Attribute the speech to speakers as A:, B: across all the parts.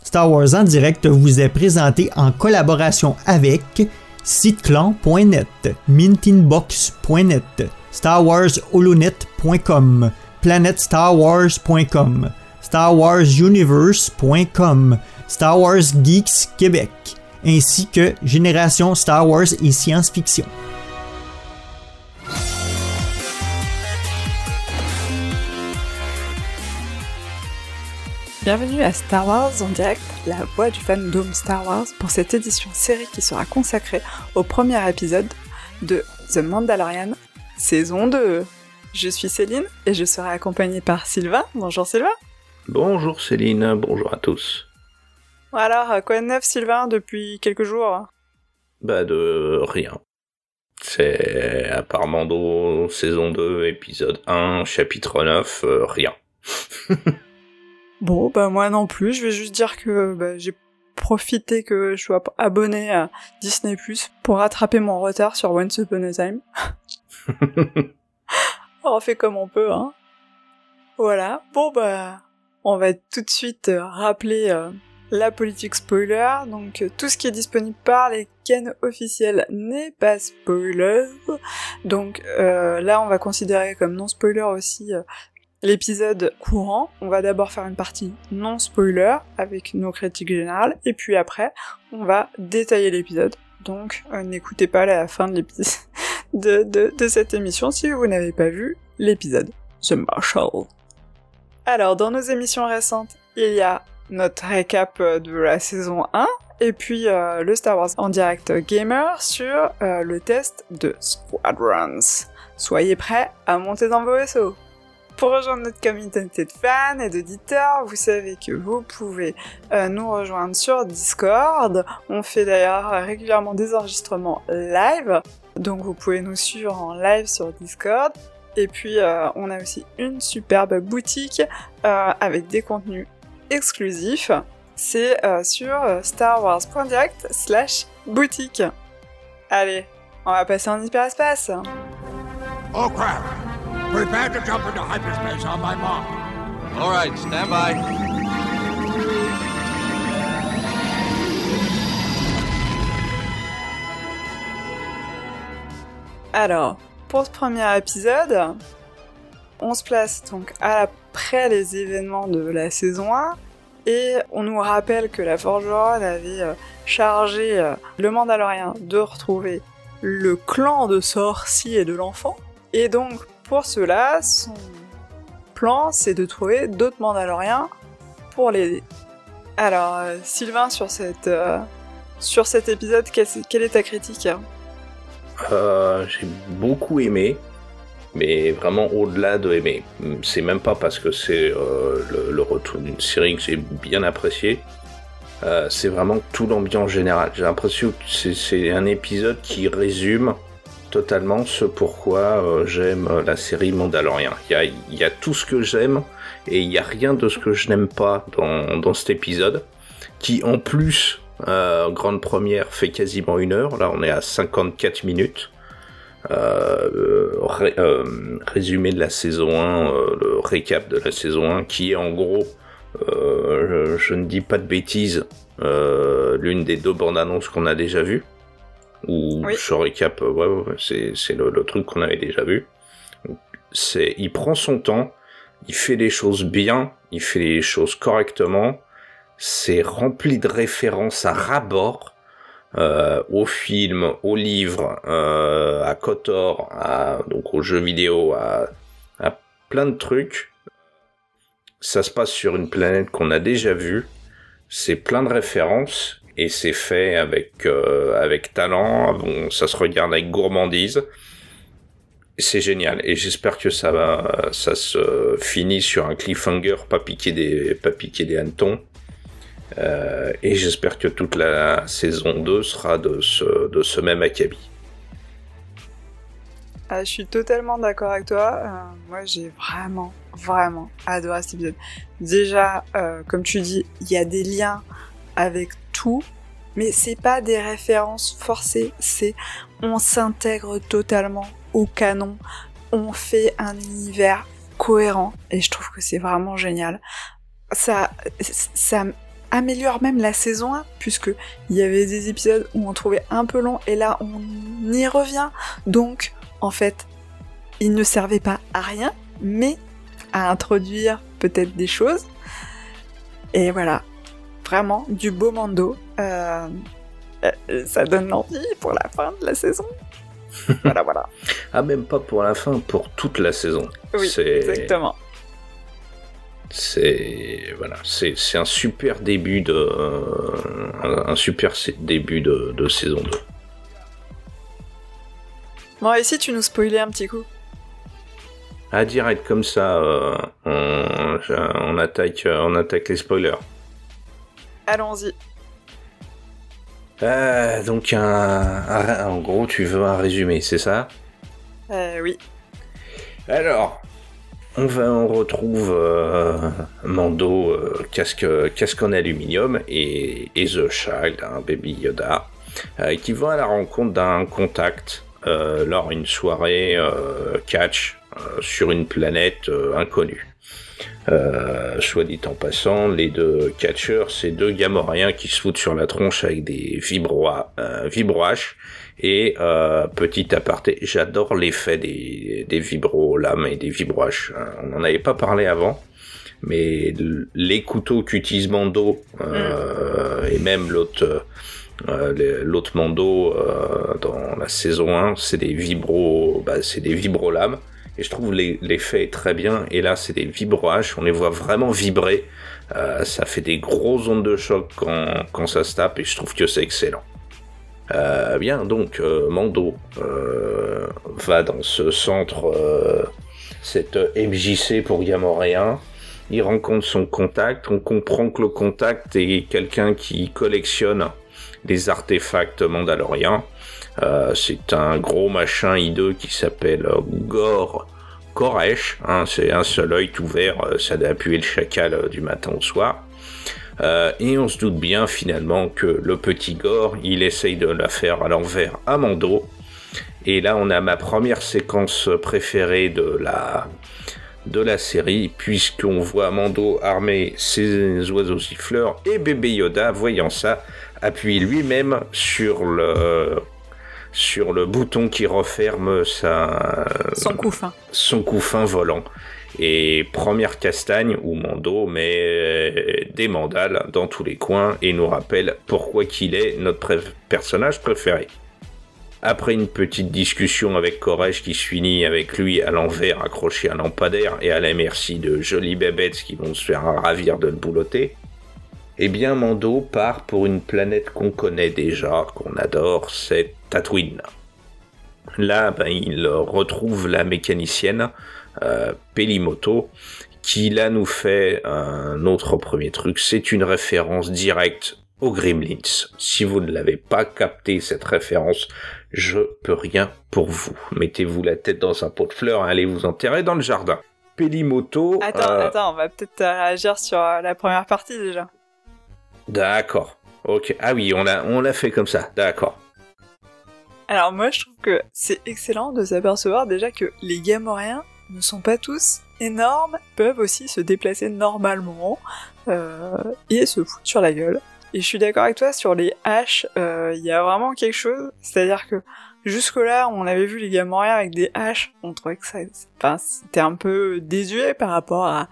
A: Star Wars en direct vous est présenté en collaboration avec siteclan.net, mintinbox.net, starwarsholonet.com, planetstarwars.com, starwarsuniverse.com, Star Wars Geeks Québec, ainsi que Génération Star Wars et Science-Fiction.
B: Bienvenue à Star Wars en direct, la voix du fandom Star Wars pour cette édition série qui sera consacrée au premier épisode de The Mandalorian, saison 2. Je suis Céline et je serai accompagnée par Sylvain. Bonjour Sylvain.
C: Bonjour Céline, bonjour à tous.
B: Alors, quoi de neuf Sylvain depuis quelques jours ?
C: Bah de rien. C'est à part Mando, saison 2, épisode 1, chapitre 9, rien.
B: Bon, bah moi non plus, je vais juste dire que j'ai profité que je sois abonné à Disney+, pour rattraper mon retard sur Once Upon a Time. On fait comme on peut, hein. Voilà, bon bah, on va tout de suite rappeler la politique spoiler, donc tout ce qui est disponible par les canaux officiels n'est pas spoiler, donc là on va considérer comme non spoiler aussi l'épisode courant. On va d'abord faire une partie non spoiler avec nos critiques générales, et puis après, on va détailler l'épisode. Donc, n'écoutez pas la fin de l'épisode de cette émission si vous n'avez pas vu l'épisode The Marshal. Alors, dans nos émissions récentes, il y a notre récap de la saison 1, et puis le Star Wars en direct gamer sur le test de Squadrons. Soyez prêts à monter dans vos vaisseaux. Pour rejoindre notre communauté de fans et d'auditeurs, vous savez que vous pouvez nous rejoindre sur Discord. On fait d'ailleurs régulièrement des enregistrements live, donc vous pouvez nous suivre en live sur Discord. Et puis on a aussi une superbe boutique avec des contenus exclusifs. C'est sur starwars.direct/boutique. Allez, on va passer en hyperespace.
D: Oh crap! Prepare to jump into hyperspace on my mark.
E: All right, stand by.
B: Alors, pour ce premier épisode, on se place donc après les événements de la saison 1, et on nous rappelle que la Forgeronne avait chargé le Mandalorien de retrouver le clan de Sorci et de l'enfant, et donc pour cela, son plan, c'est de trouver d'autres Mandaloriens pour l'aider. Alors, Sylvain, sur cet épisode, quelle est ta critique ?
C: J'ai beaucoup aimé, mais vraiment au-delà de aimer. C'est même pas parce que c'est le retour d'une série que j'ai bien apprécié. C'est vraiment tout l'ambiance générale. J'ai l'impression que c'est un épisode qui résume totalement ce pourquoi j'aime la série Mandalorian. Il y a tout ce que j'aime et il y a rien de ce que je n'aime pas dans cet épisode, qui en plus, grande première, fait quasiment 1 heure. Là on est à 54 minutes. Résumé de la saison 1, le récap de la saison 1, qui est en gros, je ne dis pas de bêtises, l'une des 2 bandes annonces qu'on a déjà vues. Ou oui. Ce récap, c'est le truc qu'on avait déjà vu. Il prend son temps, il fait les choses bien, il fait les choses correctement. C'est rempli de références à ras-bord, au film, au livre, à KOTOR, donc aux jeux vidéo, à plein de trucs. Ça se passe sur une planète qu'on a déjà vue. C'est plein de références. Et c'est fait avec talent, bon, ça se regarde avec gourmandise. C'est génial. Et j'espère que ça se finit sur un cliffhanger, pas piquer des hannetons. Et j'espère que toute la saison 2 sera de ce même acabit.
B: Je suis totalement d'accord avec toi. Moi, j'ai vraiment adoré cet épisode. Déjà, comme tu dis, il y a des liens avec tout, mais c'est pas des références forcées, on s'intègre totalement au canon, on fait un univers cohérent, et je trouve que c'est vraiment génial. Ça améliore même la saison 1, puisque il y avait des épisodes où on trouvait un peu long, et là on y revient. Donc, en fait, il ne servait pas à rien, mais à introduire peut-être des choses. Et voilà, vraiment du beau Mando. Ça donne envie pour la fin de la saison. Voilà.
C: Ah, même pas pour la fin, pour toute la saison.
B: Oui, exactement.
C: C'est un super début de saison 2.
B: Bon, et si tu nous spoilais un petit coup?
C: À direct comme ça, on attaque les spoilers.
B: Allons-y.
C: Donc en gros, tu veux un résumé, c'est ça?
B: Oui.
C: Alors, on retrouve Mando, casque en aluminium, et The Child, un baby Yoda, qui vont à la rencontre d'un contact lors d'une soirée catch sur une planète inconnue. Soit dit en passant, les deux catcheurs, c'est deux Gamorréens qui se foutent sur la tronche avec des vibro-haches. Et petit aparté, j'adore l'effet des vibro-lames et des vibro-haches. On n'en avait pas parlé avant, mais les couteaux qu'utilise Mando et même l'autre Mando dans la saison 1, c'est des vibro-lames. Et je trouve l'effet est très bien. Et là, c'est des vibro-haches. On les voit vraiment vibrer. Ça fait des grosses ondes de choc quand ça se tape. Et je trouve que c'est excellent. Bien, donc, Mando va dans ce centre, cette MJC pour Gamorréens. Il rencontre son contact. On comprend que le contact est quelqu'un qui collectionne des artefacts mandaloriens. C'est un gros machin hideux qui s'appelle Gor Koresh, c'est un seul œil tout vert, ça doit appuyer le chacal du matin au soir. Et on se doute bien finalement que le petit Gor, il essaye de la faire à l'envers à Mando. Et là on a ma première séquence préférée de la série, puisqu'on voit Mando armer ses oiseaux siffleurs et bébé Yoda, voyant ça, appuie lui-même sur le bouton qui referme son couffin volant. Et première castagne où Mando met des mandales dans tous les coins et nous rappelle pourquoi qu'il est notre personnage préféré. Après une petite discussion avec Koresh qui se finit avec lui à l'envers accroché à un lampadaire et à la merci de jolies bébêtes qui vont se faire ravir de le boulotter, eh bien Mando part pour une planète qu'on connaît déjà, qu'on adore, c'est Tatooine. Là, il retrouve la mécanicienne Pelimoto, qui là nous fait un autre premier truc, c'est une référence directe aux Gremlins. Si vous ne l'avez pas capté cette référence, je peux rien pour vous. Mettez-vous la tête dans un pot de fleurs et allez vous enterrer dans le jardin. Pelimoto...
B: Attends, on va peut-être réagir sur la première partie déjà.
C: D'accord. Ok. Ah oui, on l'a fait comme ça. D'accord.
B: Alors moi, je trouve que c'est excellent de s'apercevoir déjà que les Gamorréens ne sont pas tous énormes, peuvent aussi se déplacer normalement et se foutre sur la gueule. Et je suis d'accord avec toi sur les haches, il y a vraiment quelque chose, c'est-à-dire que jusque-là, on avait vu les Gamorréens avec des haches, on trouvait que c'était un peu désuet par rapport à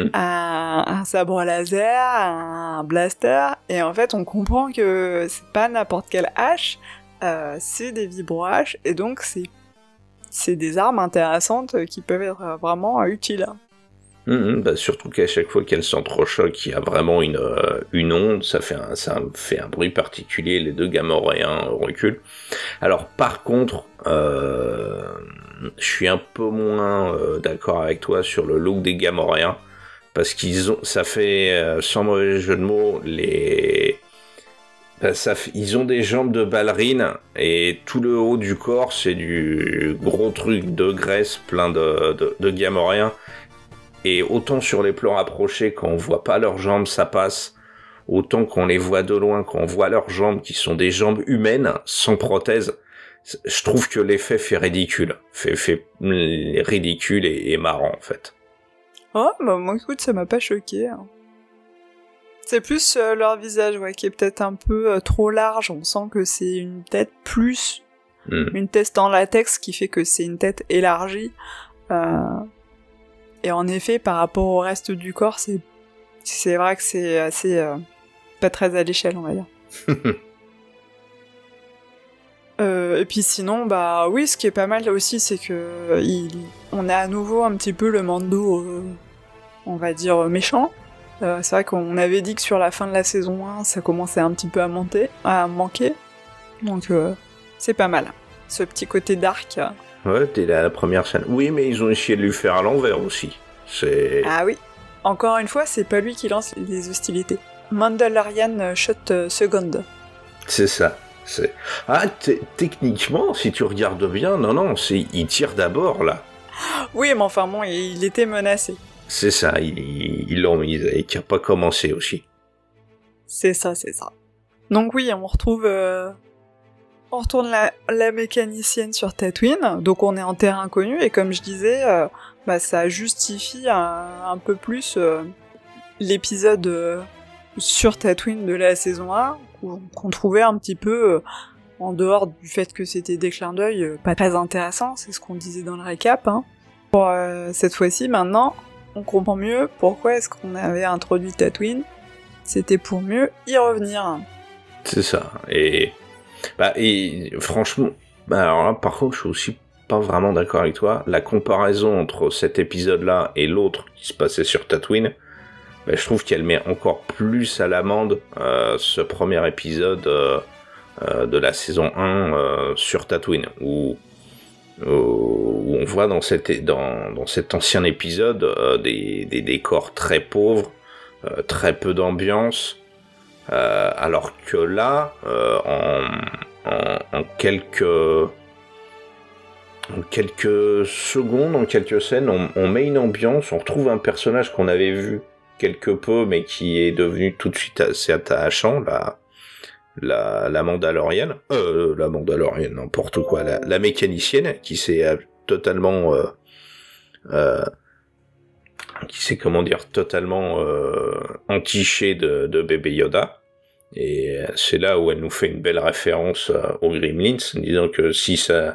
B: un sabre laser, un blaster, et en fait on comprend que c'est pas n'importe quelle hache, c'est des vibro-haches, et donc c'est des armes intéressantes qui peuvent être vraiment utiles.
C: Surtout qu'à chaque fois qu'elles s'entrechoquent, il y a vraiment une onde, ça fait un bruit particulier, les deux Gamorréens reculent. Alors par contre, je suis un peu moins d'accord avec toi sur le look des Gamorréens, parce ça fait, sans mauvais jeu de mots, ils ont des jambes de ballerine et tout le haut du corps c'est du gros truc de graisse plein de Gamorréens. Et autant sur les plans rapprochés, quand on voit pas leurs jambes, ça passe. Autant qu'on les voit de loin, quand on voit leurs jambes, qui sont des jambes humaines, sans prothèse, je trouve que l'effet fait ridicule. Fait ridicule et marrant, en fait.
B: Oh, bah moi, écoute, ça m'a pas choqué. Hein. C'est plus leur visage, ouais, qui est peut-être un peu trop large. On sent que c'est une tête plus une tête en latex, qui fait que c'est une tête élargie. Et en effet, par rapport au reste du corps, c'est vrai que c'est assez pas très à l'échelle, on va dire. Et puis sinon, bah oui, ce qui est pas mal aussi, c'est que on a à nouveau un petit peu le Mando, on va dire méchant. C'est vrai qu'on avait dit que sur la fin de la saison 1, ça commençait un petit peu à manquer. Donc c'est pas mal. Ce petit côté dark.
C: Ouais, dès la première scène. Oui, mais ils ont essayé de lui faire à l'envers aussi.
B: Ah oui. Encore une fois, c'est pas lui qui lance les hostilités. Mandalorian shot second.
C: C'est ça. Ah, techniquement, si tu regardes bien, non, il tire d'abord, là.
B: Oui, mais enfin bon, il était menacé.
C: C'est ça, ils l'ont mis, et qui a pas commencé aussi.
B: C'est ça. Donc oui, on retourne la mécanicienne sur Tatooine, donc on est en terrain connu, et comme je disais, ça justifie un peu plus l'épisode sur Tatooine de la saison 1, qu'on trouvait un petit peu, en dehors du fait que c'était des clins d'œil, pas très intéressant, c'est ce qu'on disait dans le récap. Hein. Pour cette fois-ci, maintenant, on comprend mieux pourquoi est-ce qu'on avait introduit Tatooine. C'était pour mieux y revenir.
C: C'est ça, et franchement, alors là, par contre, je suis aussi pas vraiment d'accord avec toi. La comparaison entre cet épisode-là et l'autre qui se passait sur Tatooine, je trouve qu'elle met encore plus à l'amende ce premier épisode de la saison 1 sur Tatooine, où on voit dans cet ancien épisode des décors très pauvres, très peu d'ambiance, alors que là, en quelques secondes, en quelques scènes, on met une ambiance, on retrouve un personnage qu'on avait vu quelque peu, mais qui est devenu tout de suite assez attachant, la Mandalorienne, n'importe quoi, la mécanicienne, qui s'est totalement, entichée de bébé Yoda. Et c'est là où elle nous fait une belle référence aux Gremlins, en disant que si ça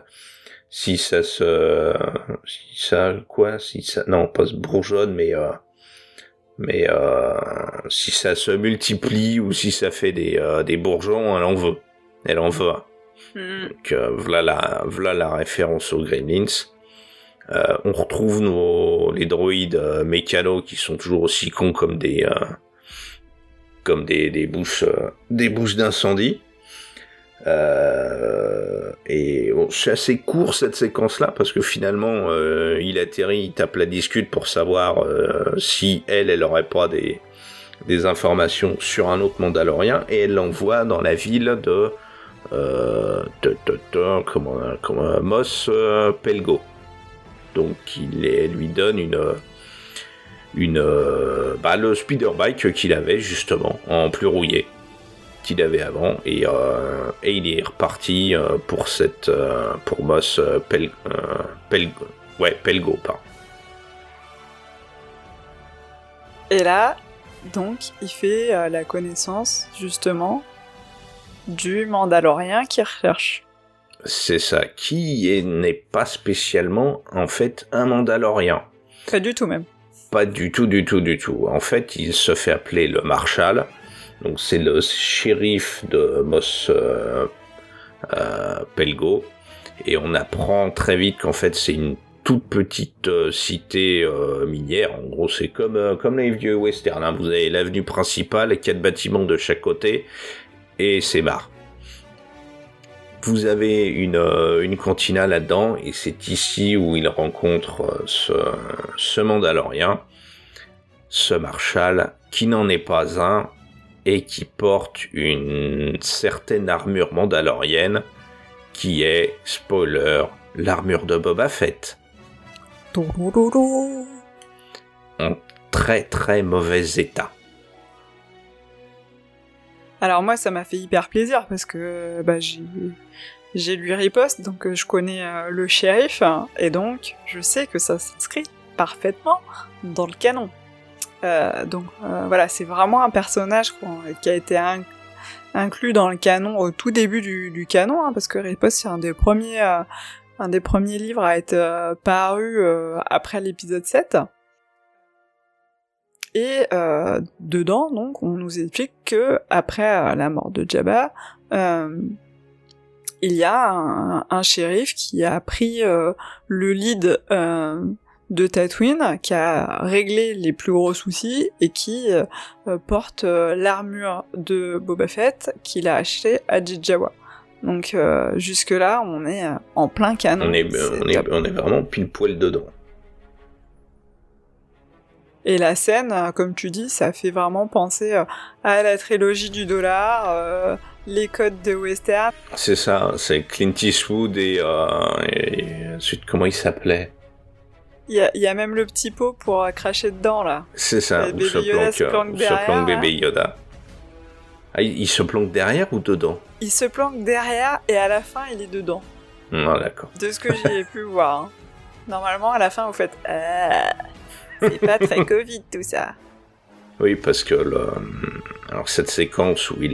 C: pas se bourgeonne, mais si ça se multiplie ou si ça fait des bourgeons, elle en veut. Donc voilà la référence aux Gremlins. On retrouve les droïdes mécanos qui sont toujours aussi cons comme des bouches d'incendie. Et bon, c'est assez court cette séquence-là parce que finalement il atterrit, il tape la discute pour savoir si elle aurait pas des informations sur un autre Mandalorien, et elle l'envoie dans la ville de Mos Pelgo. Donc elle lui donne le speederbike qu'il avait justement en plus rouillé qu'il avait avant, et il est reparti pour Mos Pelgo, pardon.
B: Et là, donc, il fait la connaissance justement du Mandalorien qu'il recherche.
C: C'est ça, qui n'est pas spécialement en fait un Mandalorien.
B: Pas du tout même.
C: Pas du tout. En fait, il se fait appeler le Marshal. Donc c'est le shérif de Mos Pelgo, et on apprend très vite qu'en fait c'est une toute petite cité minière. En gros, c'est comme les vieux westerns, hein. Vous avez l'avenue principale, 4 bâtiments de chaque côté, et c'est marre. Vous avez une cantina là-dedans, et c'est ici où il rencontre ce Mandalorien, ce Marshal, qui n'en est pas un, et qui porte une certaine armure mandalorienne, qui est, spoiler, l'armure de Boba Fett. En très très mauvais état.
B: Alors moi, ça m'a fait hyper plaisir, parce que j'ai lu riposte, donc je connais le shérif, et donc je sais que ça s'inscrit parfaitement dans le canon. Voilà, c'est vraiment un personnage qui a été inclus dans le canon au tout début du canon, hein, parce que Riposte, c'est un des premiers livres à être paru après l'épisode 7. Et dedans, donc, on nous explique que après la mort de Jabba, il y a un shérif qui a pris le lead de Tatooine, qui a réglé les plus gros soucis et qui porte l'armure de Boba Fett qu'il a acheté à Jawa. Donc jusque-là, on est en plein canon.
C: On est vraiment pile poil dedans.
B: Et la scène, comme tu dis, ça fait vraiment penser à la trilogie du dollar, les codes de western.
C: C'est ça, c'est Clint Eastwood et ensuite, comment il s'appelait ?
B: Il y a même le petit pot pour cracher dedans, là.
C: C'est ça, où se planque bébé Yoda. Ah, il se planque derrière ou dedans ?
B: Il se planque derrière et à la fin, il est dedans.
C: Ah, d'accord.
B: De ce que j'ai pu voir. Hein. Normalement, à la fin, vous faites... c'est pas très Covid, tout ça.
C: Oui, parce que alors cette séquence où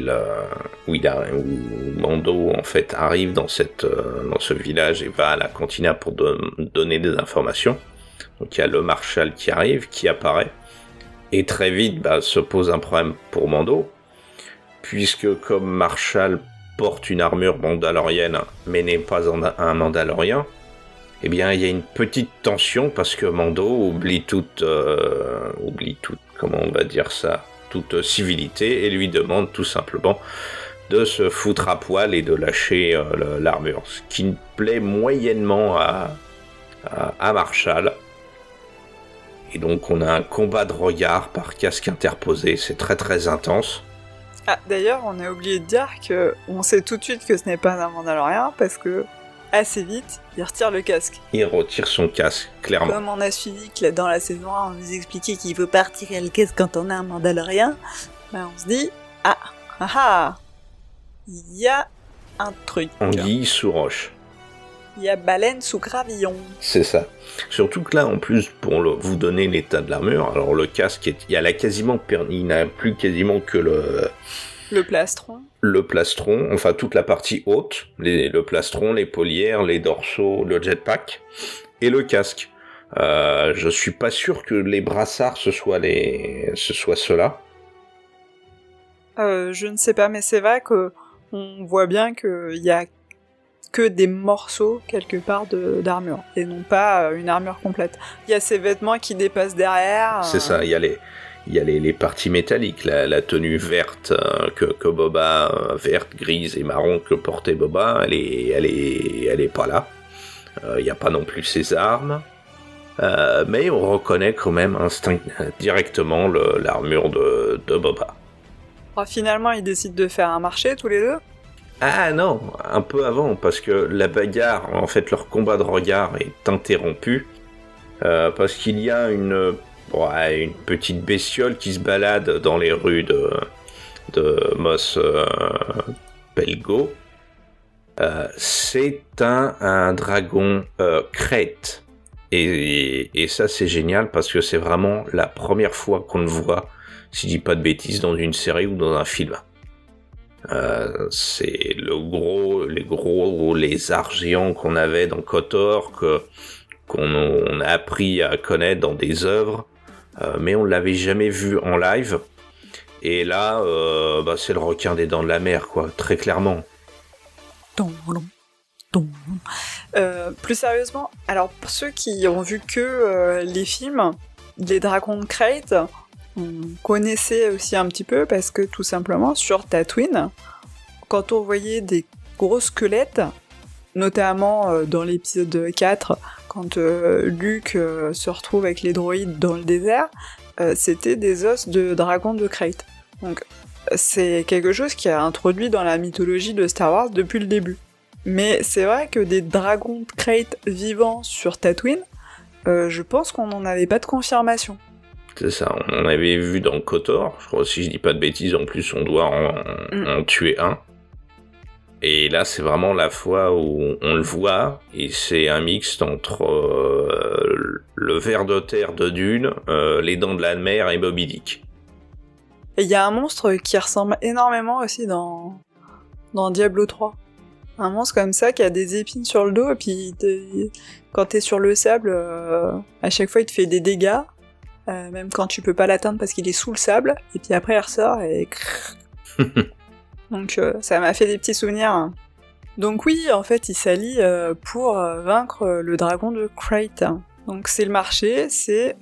C: Mando en fait arrive dans ce village et va à la cantina pour donner des informations. Donc il y a le Marshal qui arrive, qui apparaît, et très vite se pose un problème pour Mando, puisque comme Marshal porte une armure mandalorienne, mais n'est pas un Mandalorien, eh bien il y a une petite tension parce que Mando oublie toute, comment on va dire ça, toute civilité, et lui demande tout simplement de se foutre à poil et de lâcher l'armure, ce qui ne plaît moyennement à Marshal. Et donc on a un combat de regard par casque interposé, c'est très très intense.
B: Ah, d'ailleurs, on a oublié de dire qu'on sait tout de suite que ce n'est pas un Mandalorien, parce que assez vite, il retire le casque.
C: Il retire son casque, clairement.
B: Comme on a suivi que dans la saison 1, on nous expliquait qu'il faut pas retirer le casque quand on a un Mandalorien, on se dit, il y a un truc.
C: Anguille sous roche.
B: Il y a baleine sous gravillon.
C: C'est ça. Surtout que là, en plus, pour vous donner l'état de l'armure, alors le casque, il n'a plus quasiment que
B: le plastron.
C: Le plastron, enfin toute la partie haute, le plastron, les paulières, les dorsaux, le jetpack et le casque. Je suis pas sûr que les brassards ce soit ceux-là.
B: Je ne sais pas, mais c'est vrai que on voit bien qu'il y a que des morceaux quelque part d'armure et non pas une armure complète. Il y a ces vêtements qui dépassent derrière.
C: C'est ça, il y a les parties métalliques, la tenue verte que Boba, verte, grise et marron que portait Boba, elle est pas là. Il n'y a pas non plus ses armes, mais on reconnaît quand même directement l'armure de Boba.
B: Alors, finalement, ils décident de faire un marché tous les deux.
C: Ah non, un peu avant, parce que la bagarre, en fait, leur combat de regard est interrompu, parce qu'il y a une petite bestiole qui se balade dans les rues de Mos Pelgo. C'est un dragon Krayt. Et ça, c'est génial, parce que c'est vraiment la première fois qu'on le voit, si je dis pas de bêtises, dans une série ou dans un film. C'est les gros lézards géants qu'on avait dans KOTOR, qu'on a appris à connaître dans des œuvres, mais on l'avait jamais vu en live. Et là, c'est le requin des dents de la mer, quoi, très clairement.
B: Plus sérieusement, alors pour ceux qui ont vu que les films, les dragons de Krayt, on connaissait aussi un petit peu parce que tout simplement sur Tatooine, quand on voyait des gros squelettes, notamment dans l'épisode 4, quand Luke se retrouve avec les droïdes dans le désert, c'était des os de dragons de Krayt. Donc c'est quelque chose qui a introduit dans la mythologie de Star Wars depuis le début. Mais c'est vrai que des dragons de Krayt vivants sur Tatooine, je pense qu'on n'en avait pas de confirmation.
C: C'est ça, on en avait vu dans KOTOR, je crois, si je dis pas de bêtises, en plus on doit en tuer un. Et là, c'est vraiment la fois où on le voit, et c'est un mixte entre le ver de terre de Dune, les dents de la mer et Moby Dick.
B: Et il y a un monstre qui ressemble énormément aussi dans Diablo 3. Un monstre comme ça qui a des épines sur le dos, et puis quand t'es sur le sable, à chaque fois il te fait des dégâts, même quand tu peux pas l'atteindre parce qu'il est sous le sable, et puis après il ressort et... Donc ça m'a fait des petits souvenirs. Donc oui, en fait, il s'allie pour vaincre le dragon de Crate. Donc c'est le marché, c'est...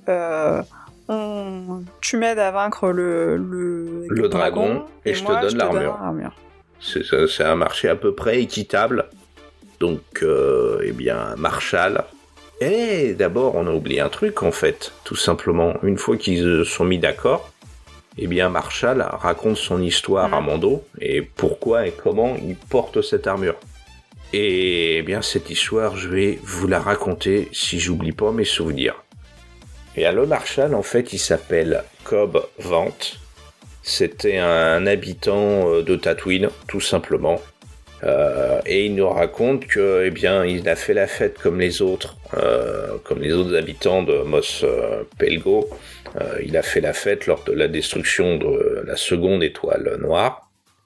B: Tu m'aides à vaincre le dragon,
C: et je te donne l'armure. C'est un marché à peu près équitable. Donc, eh bien, Marshall... Et d'abord, on a oublié un truc, en fait. Tout simplement, une fois qu'ils se sont mis d'accord, eh bien, Marshall raconte son histoire à Mando, et pourquoi et comment il porte cette armure. Et eh bien, cette histoire, je vais vous la raconter si j'oublie pas mes souvenirs. Et alors, Marshall, en fait, il s'appelle Cobb Vanth. C'était un habitant de Tatooine, tout simplement. Et il nous raconte que, eh bien, il a fait la fête comme les autres habitants de Mos Pelgo. Il a fait la fête lors de la destruction de la seconde étoile noire.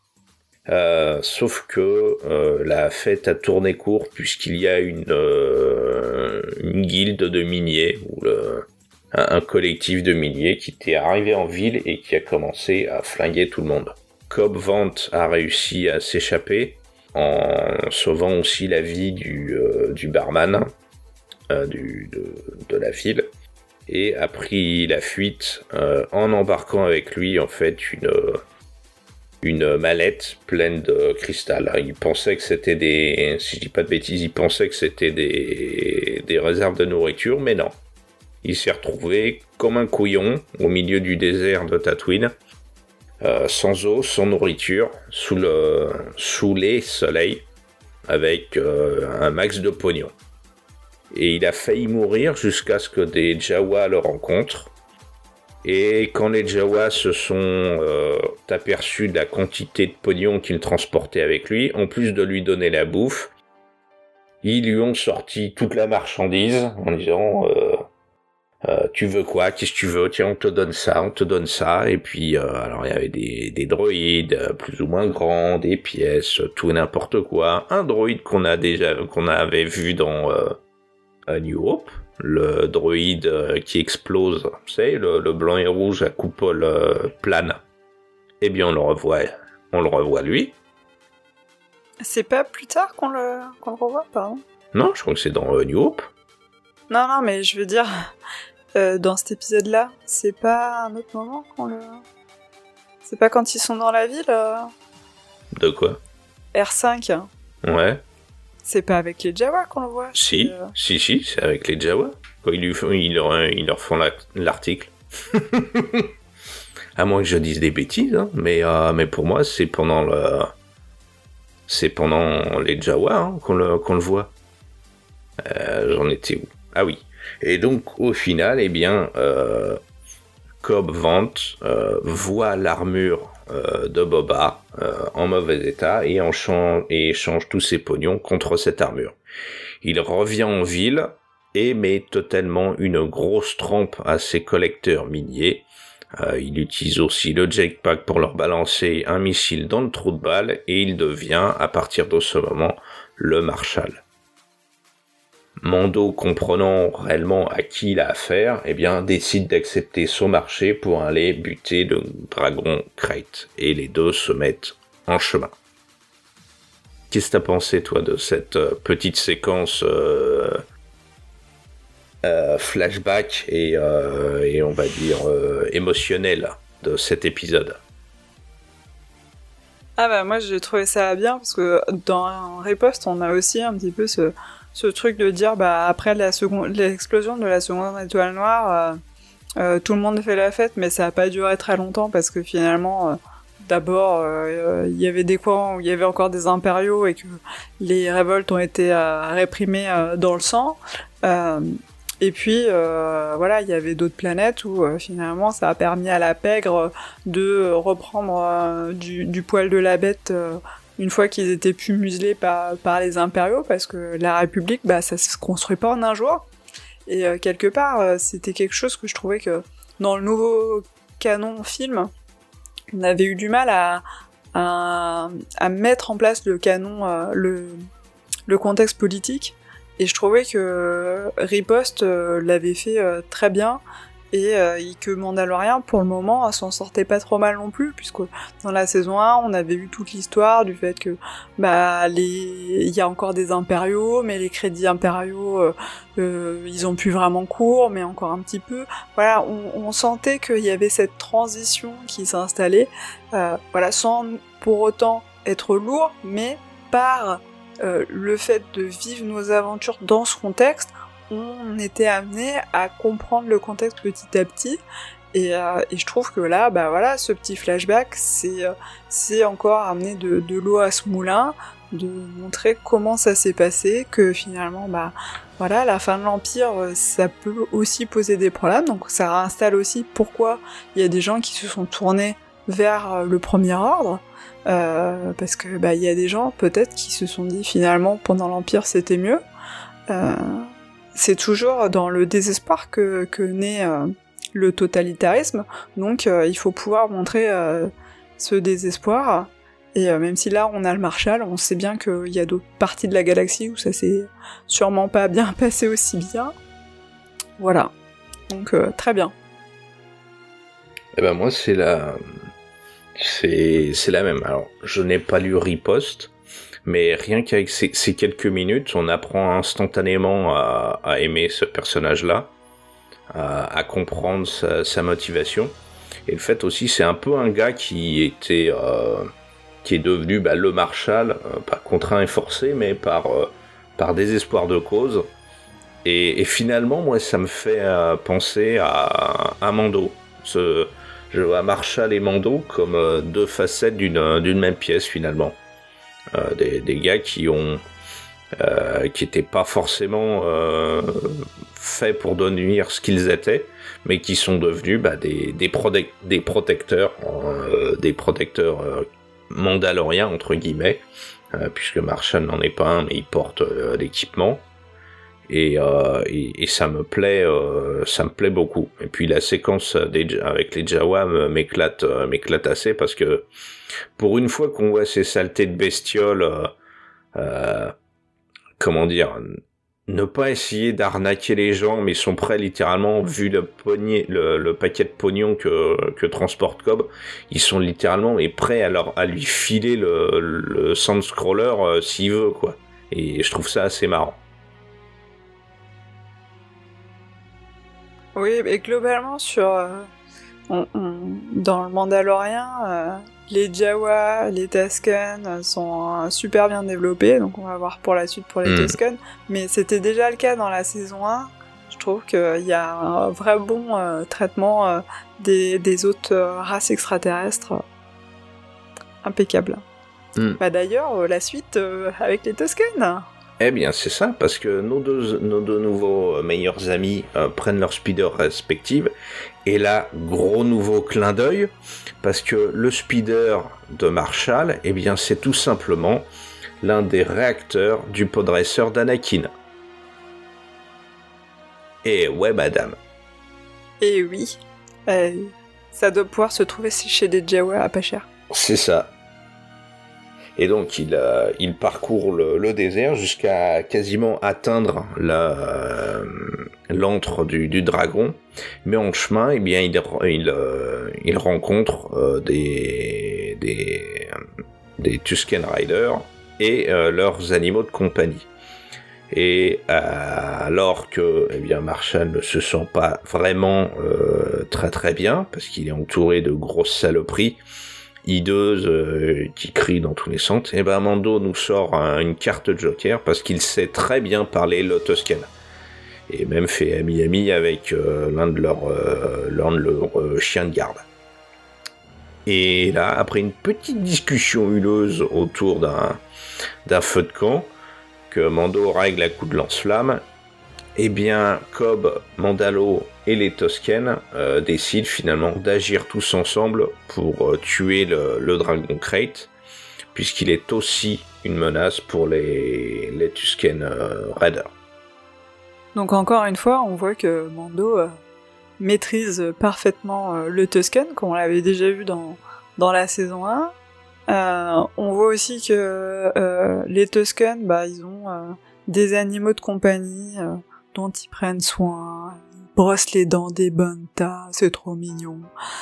C: Sauf que la fête a tourné court puisqu'il y a une guilde de miniers, ou un collectif de miniers qui était arrivé en ville et qui a commencé à flinguer tout le monde. Cobb Vanth a réussi à s'échapper en sauvant aussi la vie du barman de la ville, et a pris la fuite en embarquant avec lui en fait une mallette pleine de cristal. Il pensait que c'était si je dis pas de bêtises, il pensait que c'était des réserves de nourriture, mais non. Il s'est retrouvé comme un couillon au milieu du désert de Tatooine, sans eau, sans nourriture, sous les soleils, avec un max de pognon. Et il a failli mourir jusqu'à ce que des Jawas le rencontrent. Et quand les Jawas se sont aperçus de la quantité de pognon qu'il transportait avec lui, en plus de lui donner la bouffe, ils lui ont sorti toute la marchandise en disant tu veux quoi? Qu'est-ce que tu veux? Tiens, on te donne ça. Et puis, alors il y avait des droïdes plus ou moins grands, des pièces, tout et n'importe quoi. Un droïde qu'on avait vu dans A New Hope, le droïde qui explose, tu sais, le blanc et rouge à coupole plane. Eh bien, on le revoit lui.
B: C'est pas plus tard qu'on le revoit, pardon?
C: Non, je crois que c'est dans New Hope.
B: Non, mais je veux dire, dans cet épisode-là, c'est pas un autre moment qu'on le... C'est pas quand ils sont dans la ville
C: De quoi?
B: R5.
C: Ouais.
B: C'est pas avec les Jawas qu'on le voit?
C: Si, c'est avec les Jawas. Quand ils leur font l'article. À moins que je dise des bêtises, hein, mais pour moi, c'est pendant les Jawas hein, qu'on le voit. J'en étais où? Ah oui. Et donc, au final, eh bien, Cobb Vanth voit l'armure de Boba en mauvais état et échange tous ses pognons contre cette armure. Il revient en ville et met totalement une grosse trempe à ses collecteurs miniers. Il utilise aussi le jetpack pour leur balancer un missile dans le trou de balle et il devient, à partir de ce moment, le Marshal. Mando, comprenant réellement à qui il a affaire, eh bien, décide d'accepter son marché pour aller buter le dragon Crate. Et les deux se mettent en chemin. Qu'est-ce que t'as pensé, toi, de cette petite séquence flashback et on va dire émotionnelle de cet épisode?
B: Ah bah moi j'ai trouvé ça bien parce que dans Riposte on a aussi un petit peu ce truc de dire bah après l'explosion de la seconde étoile noire tout le monde fait la fête mais ça a pas duré très longtemps parce que finalement d'abord il y avait des coins où il y avait encore des impériaux et que les révoltes ont été réprimées dans le sang et puis voilà il y avait d'autres planètes où finalement ça a permis à la pègre de reprendre du poil de la bête une fois qu'ils étaient plus muselés par les impériaux, parce que la République, bah, ça se construit pas en un jour. Et quelque part, c'était quelque chose que je trouvais que dans le nouveau canon film, on avait eu du mal à mettre en place le canon, le contexte politique. Et je trouvais que Riposte l'avait fait très bien, et que Mandalorian, pour le moment, s'en sortait pas trop mal non plus, puisque dans la saison 1, on avait vu toute l'histoire du fait que il y a encore des impériaux, mais les crédits impériaux, ils ont plus vraiment cours, mais encore un petit peu. Voilà, on sentait qu'il y avait cette transition qui s'installait, voilà, sans pour autant être lourd, mais par le fait de vivre nos aventures dans ce contexte, on était amené à comprendre le contexte petit à petit, et je trouve que là, bah voilà, ce petit flashback, c'est encore amener de l'eau à ce moulin, de montrer comment ça s'est passé, que finalement, bah voilà, la fin de l'Empire, ça peut aussi poser des problèmes, donc ça réinstalle aussi pourquoi il y a des gens qui se sont tournés vers le Premier Ordre, parce que bah il y a des gens peut-être qui se sont dit finalement pendant l'Empire c'était mieux. C'est toujours dans le désespoir que naît le totalitarisme, donc il faut pouvoir montrer ce désespoir, et même si là on a le Marshall, on sait bien qu'il y a d'autres parties de la galaxie où ça s'est sûrement pas bien passé aussi bien. Voilà, donc très bien.
C: Eh ben moi c'est la même. Alors je n'ai pas lu Riposte, mais rien qu'avec ces quelques minutes, on apprend instantanément à aimer ce personnage-là, à comprendre sa motivation. Et le fait aussi, c'est un peu un gars qui est devenu le Marshal, pas contraint et forcé, mais par désespoir de cause. Et finalement, moi, ça me fait penser à Mando. Je vois Marshal et Mando comme deux facettes d'une même pièce, finalement. Des gars qui étaient pas forcément faits pour devenir ce qu'ils étaient, mais qui sont devenus des protecteurs mandaloriens entre guillemets, puisque Marshall n'en est pas un, mais il porte l'équipement, et ça me plaît beaucoup. Et puis la séquence avec les Jawa m'éclate assez, parce que pour une fois qu'on voit ces saletés de bestioles, comment dire, ne pas essayer d'arnaquer les gens, mais sont prêts littéralement, vu le paquet de pognon que transporte Cobb, ils sont littéralement prêts à lui filer le Sandscroller s'il veut, quoi. Et je trouve ça assez marrant.
B: Oui, mais globalement dans le Mandalorian, les Jawa, les Tusken sont super bien développés, donc on va voir pour la suite pour les Tusken, mais c'était déjà le cas dans la saison 1. Je trouve qu'il y a un vrai bon traitement des autres races extraterrestres. Impeccable. Bah d'ailleurs, la suite avec les Tusken.
C: Eh bien, c'est ça, parce que nos deux nouveaux meilleurs amis prennent leurs speeders respectifs, et là, gros nouveau clin d'œil, parce que le speeder de Marshall, eh bien, c'est tout simplement l'un des réacteurs du podracer d'Anakin. Et ouais, madame.
B: Et oui, ça doit pouvoir se trouver chez des Jawa à pas cher.
C: C'est ça. Et donc il parcourt le désert jusqu'à quasiment atteindre l'antre du dragon, mais en chemin, eh bien il rencontre des Tusken Riders et leurs animaux de compagnie. Et alors que Marshall ne se sent pas vraiment très très bien, parce qu'il est entouré de grosses saloperies hideuses qui crient dans tous les sens, et Mando nous sort une carte Joker, parce qu'il sait très bien parler le Tusken, et même fait ami avec l'un de leurs chiens de garde. Et là, après une petite discussion huileuse autour d'un feu de camp, que Mando règle à coups de lance-flamme, eh bien Cobb, Mandalo et les Tusken décident finalement d'agir tous ensemble pour tuer le Dragon Crate. puisqu'il est aussi une menace pour les Tusken Raiders.
B: Donc encore une fois, on voit que Mando maîtrise parfaitement le Tusken, comme on l'avait déjà vu dans la saison 1. On voit aussi que les Tusken, ils ont des animaux de compagnie dont ils prennent soin, ils brossent les dents des Banta, c'est trop mignon.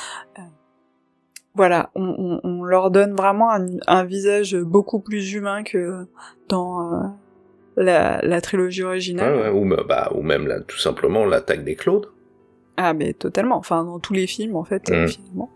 B: Voilà, on leur donne vraiment un visage beaucoup plus humain que dans la trilogie originale.
C: Ouais, ou même là, tout simplement l'attaque des Claudes.
B: Ah mais totalement, enfin dans tous les films en fait, finalement.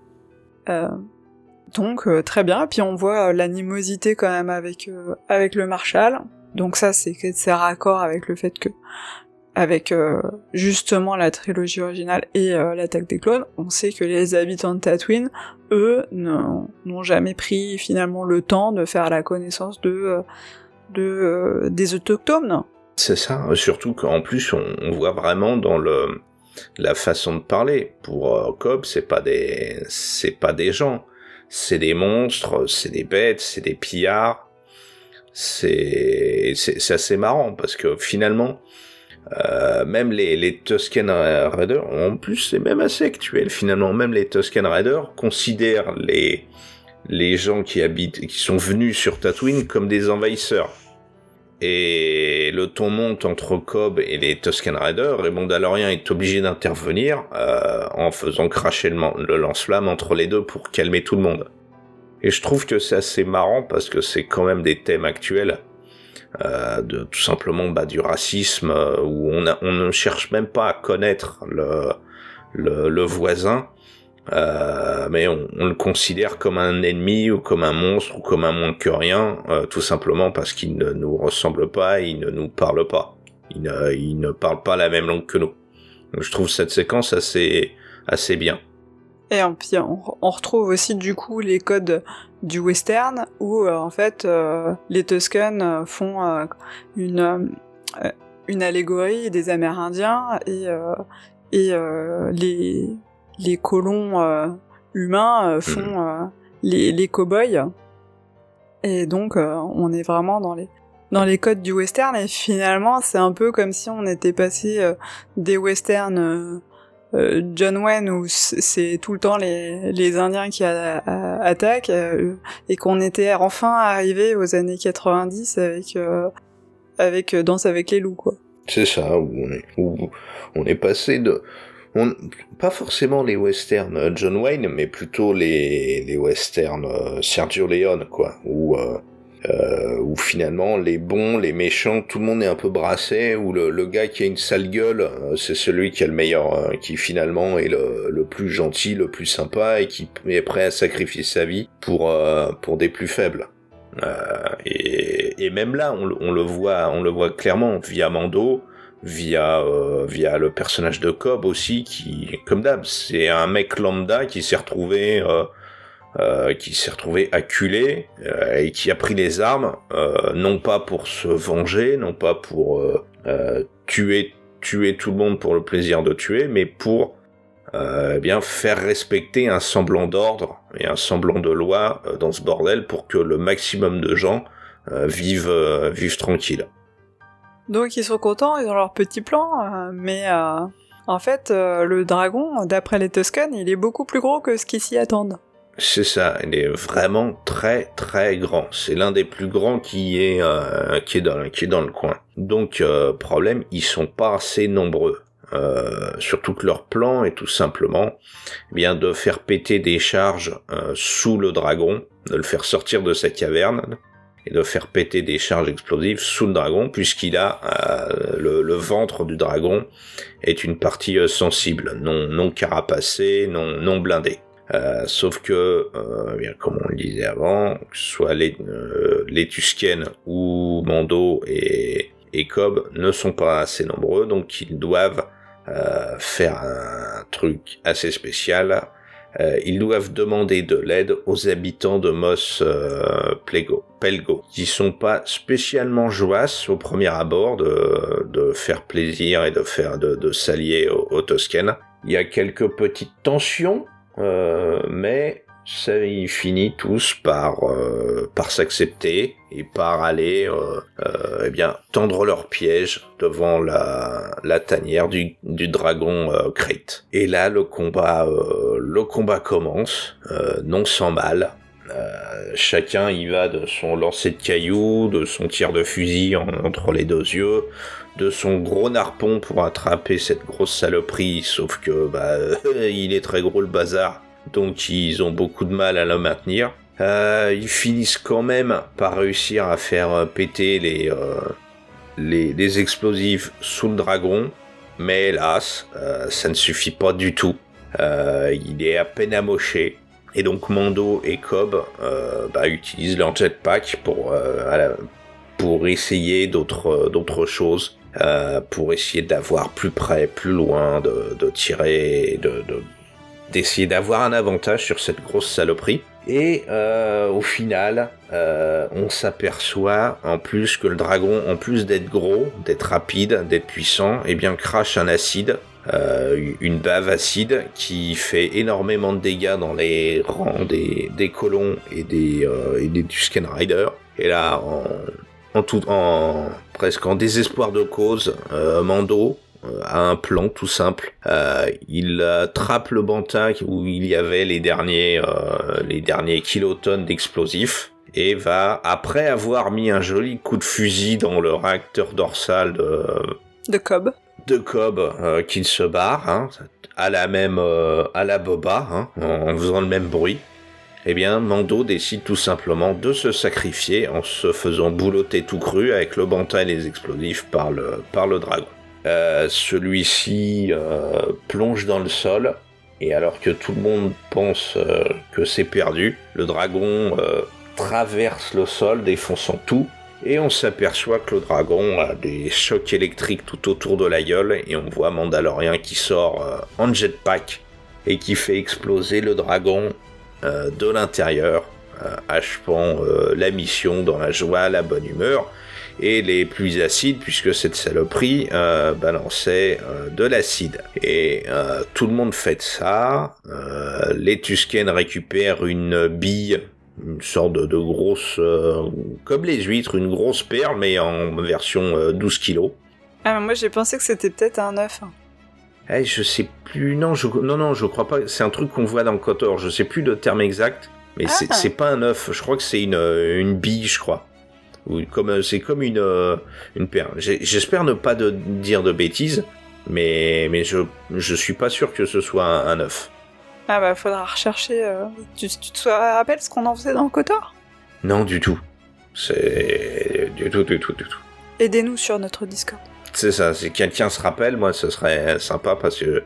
B: Donc très bien, puis on voit l'animosité quand même avec le Marshal. Donc ça c'est raccord avec le fait que avec justement la trilogie originale et l'attaque des clones, on sait que les habitants de Tatooine, eux, n'ont jamais pris finalement le temps de faire la connaissance des autochtones.
C: C'est ça, surtout qu'en plus on voit vraiment dans la façon de parler. Pour Cobb, c'est pas des gens, c'est des monstres, c'est des bêtes, c'est des pillards. C'est assez marrant parce que finalement même les Tusken Raiders, en plus c'est même assez actuel finalement, même les Tusken Raiders considèrent les gens qui sont venus sur Tatooine comme des envahisseurs. Et le ton monte entre Cobb et les Tusken Raiders, et Mandalorian est obligé d'intervenir en faisant cracher le lance-flamme entre les deux pour calmer tout le monde. Et je trouve que c'est assez marrant parce que c'est quand même des thèmes actuels, de tout simplement du racisme, où on ne cherche même pas à connaître le voisin, mais on le considère comme un ennemi ou comme un monstre ou comme un moins que rien, tout simplement parce qu'il ne nous ressemble pas, il ne nous parle pas, il ne parle pas la même langue que nous. Donc je trouve cette séquence assez bien.
B: Et puis on retrouve aussi du coup les codes du western où en fait les Tusken font une allégorie des Amérindiens et les colons humains font les cow-boys. Et donc on est vraiment dans les codes du western, et finalement c'est un peu comme si on était passé des westerns John Wayne où c'est tout le temps les Indiens qui attaquent, et qu'on était enfin arrivé aux années 90 avec Danse avec les loups, quoi.
C: C'est ça, où on est passé pas forcément les westerns John Wayne, mais plutôt les westerns Sergio Leone, quoi, où finalement les bons, les méchants, tout le monde est un peu brassé, où le gars qui a une sale gueule, c'est celui qui a le meilleur, qui finalement est le plus gentil, le plus sympa, et qui est prêt à sacrifier sa vie pour des plus faibles. Et même là, on le voit clairement via Mando, via le personnage de Cobb aussi, qui, comme d'hab, c'est un mec lambda qui s'est retrouvé acculé et qui a pris les armes, non pas pour se venger, non pas pour tuer tout le monde pour le plaisir de tuer, mais pour faire respecter un semblant d'ordre et un semblant de loi dans ce bordel, pour que le maximum de gens vivent tranquilles.
B: Donc ils sont contents, ils ont leur petit plan, mais en fait le dragon, d'après les Tusken, il est beaucoup plus gros que ce qu'ils s'y attendent.
C: C'est ça, il est vraiment très très grand. C'est l'un des plus grands qui est dans le coin. Donc problème, ils sont pas assez nombreux. Surtout que leur plan est tout simplement de faire péter des charges sous le dragon, de le faire sortir de sa caverne et de faire péter des charges explosives sous le dragon, puisqu'il a le ventre du dragon est une partie sensible, non carapacée, non blindée. Sauf que, comme on le disait avant, que ce soit les Tusken ou Mando et Cobb ne sont pas assez nombreux, donc ils doivent faire un truc assez spécial. Ils doivent demander de l'aide aux habitants de Mos Pelgo, qui sont pas spécialement joyeux au premier abord de faire plaisir et de s'allier aux Tusken. Il y a quelques petites tensions, mais ça, ils finissent tous par s'accepter et par aller tendre leur piège devant la tanière du dragon Krayt. Et là le combat commence, non sans mal. Chacun y va de son lancer de cailloux, de son tir de fusil entre les deux yeux, de son gros harpon pour attraper cette grosse saloperie, sauf que il est très gros le bazar, donc ils ont beaucoup de mal à le maintenir. Ils finissent quand même par réussir à faire péter les explosifs sous le dragon, mais hélas, ça ne suffit pas du tout. Il est à peine amoché. Et donc Mando et Cobb utilisent leur jetpack pour essayer d'autres choses, pour essayer d'avoir plus près, plus loin, de tirer, d'essayer d'avoir un avantage sur cette grosse saloperie. Et au final, on s'aperçoit en plus que le dragon, en plus d'être gros, d'être rapide, d'être puissant, crache un acide. Une bave acide qui fait énormément de dégâts dans les rangs des colons et des Tusken Riders. Et là, presque en désespoir de cause, Mando a un plan tout simple. Il trappe le banta où il y avait les derniers kilotonnes d'explosifs et va, après avoir mis un joli coup de fusil dans le réacteur dorsal
B: de Cobb,
C: qu'il se barre, à la Boba, en faisant le même bruit. Mando décide tout simplement de se sacrifier en se faisant boulotter tout cru avec le banta et les explosifs par le dragon. Celui-ci plonge dans le sol, et alors que tout le monde pense que c'est perdu, le dragon traverse le sol, défonçant tout. Et on s'aperçoit que le dragon a des chocs électriques tout autour de la gueule, et on voit Mandalorian qui sort en jetpack et qui fait exploser le dragon de l'intérieur, achevant la mission dans la joie, la bonne humeur et les pluies acides, puisque cette saloperie balançait de l'acide. Et tout le monde fait ça. Les Tusken récupèrent une bille, une sorte de grosse, comme les huîtres, une grosse perle, mais en version 12 kilos.
B: Ah, mais moi j'ai pensé que c'était peut-être un œuf.
C: Je sais plus, non, je crois pas, c'est un truc qu'on voit dans KOTOR, je sais plus le terme exact, mais c'est pas un œuf, je crois que c'est une bille, je crois. Ou c'est comme une perle. J'espère ne pas dire de bêtises, mais je suis pas sûr que ce soit un œuf.
B: Ah faudra rechercher. Tu te rappelles ce qu'on en faisait dans KOTOR ? Non,
C: du tout. C'est du tout.
B: Aidez-nous sur notre Discord.
C: C'est ça, si quelqu'un se rappelle, moi ce serait sympa parce que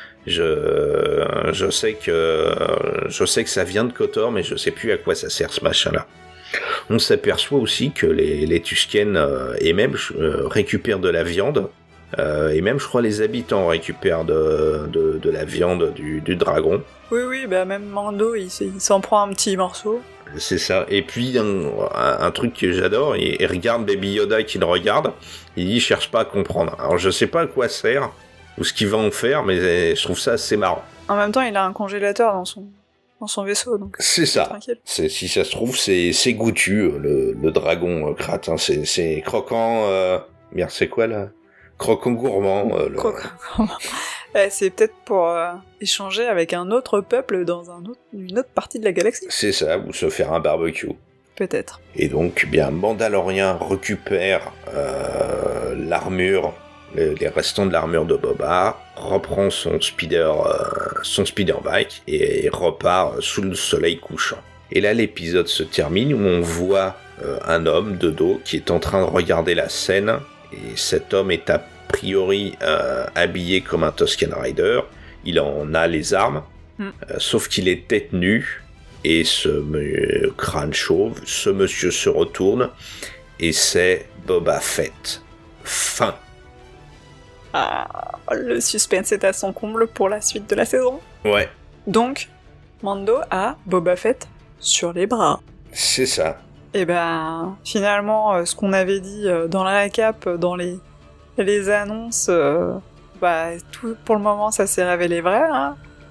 C: je sais que ça vient de KOTOR, mais je sais plus à quoi ça sert ce machin-là. On s'aperçoit aussi que les Tusken et même récupèrent de la viande. Et même, je crois, les habitants récupèrent de la viande du dragon.
B: Oui, même Mando, il s'en prend un petit morceau.
C: C'est ça. Et puis, un truc que j'adore, il regarde Baby Yoda qui le regarde, il dit « cherche pas à comprendre ». Alors, je sais pas à quoi sert, ou ce qu'il va en faire, mais je trouve ça assez marrant.
B: En même temps, il a un congélateur dans son vaisseau, donc
C: c'est ça.
B: Tranquille.
C: Si ça se trouve, c'est goûtu, le dragon Krat. C'est croquant... Merde, c'est quoi, là ? Croquant gourmand.
B: Croquant gourmand. C'est peut-être pour échanger avec un autre peuple dans une autre partie de la galaxie.
C: C'est ça, ou se faire un barbecue.
B: Peut-être.
C: Et donc, Mandalorian récupère l'armure, les restants de l'armure de Boba, reprend son speederbike et repart sous le soleil couchant. Et là, l'épisode se termine où on voit un homme de dos qui est en train de regarder la scène. Et cet homme est a priori habillé comme un Tusken Rider. Il en a les armes, sauf qu'il est tête nue. Et ce crâne chauve, ce monsieur se retourne et c'est Boba Fett. Fin.
B: Ah, le suspense est à son comble pour la suite de la saison.
C: Ouais.
B: Donc, Mando a Boba Fett sur les bras.
C: C'est ça.
B: Et finalement, ce qu'on avait dit dans la récap, dans les annonces, tout pour le moment, ça s'est révélé vrai. Hein.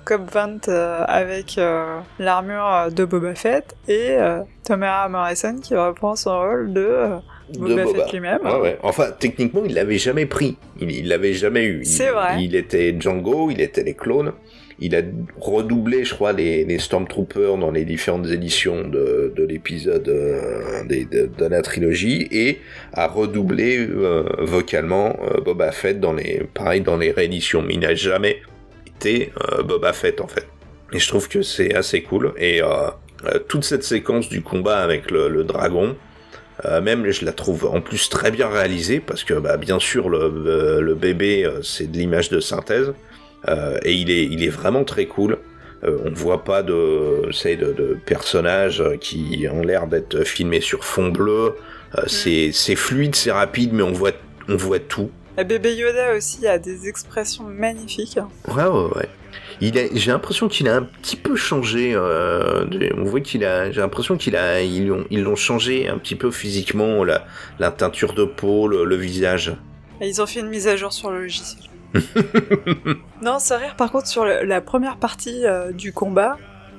B: Cobb Vanth avec l'armure de Boba Fett et Temuera Morrison qui reprend son rôle de Boba Fett lui-même.
C: Ouais. Enfin, techniquement, il l'avait jamais pris. Il l'avait jamais eu.
B: C'est vrai.
C: Il était Django, il était les clones. Il a redoublé, je crois, les Stormtroopers dans les différentes éditions de l'épisode de la trilogie et a redoublé vocalement Boba Fett dans les rééditions. Mais il n'a jamais été Boba Fett, en fait. Et je trouve que c'est assez cool. Et toute cette séquence du combat avec le dragon, même je la trouve en plus très bien réalisée parce que bien sûr le bébé c'est de l'image de synthèse. Et il est vraiment très cool. On voit pas de personnages qui ont l'air d'être filmés sur fond bleu. C'est fluide, c'est rapide, mais on voit tout.
B: Le bébé Yoda aussi a des expressions magnifiques.
C: Ouais. J'ai l'impression qu'il a un petit peu changé. On voit j'ai l'impression ils l'ont changé un petit peu physiquement, la teinture de peau, le visage.
B: Et ils ont fait une mise à jour sur le logiciel. Non, c'est rire. Par contre, sur la première partie du combat,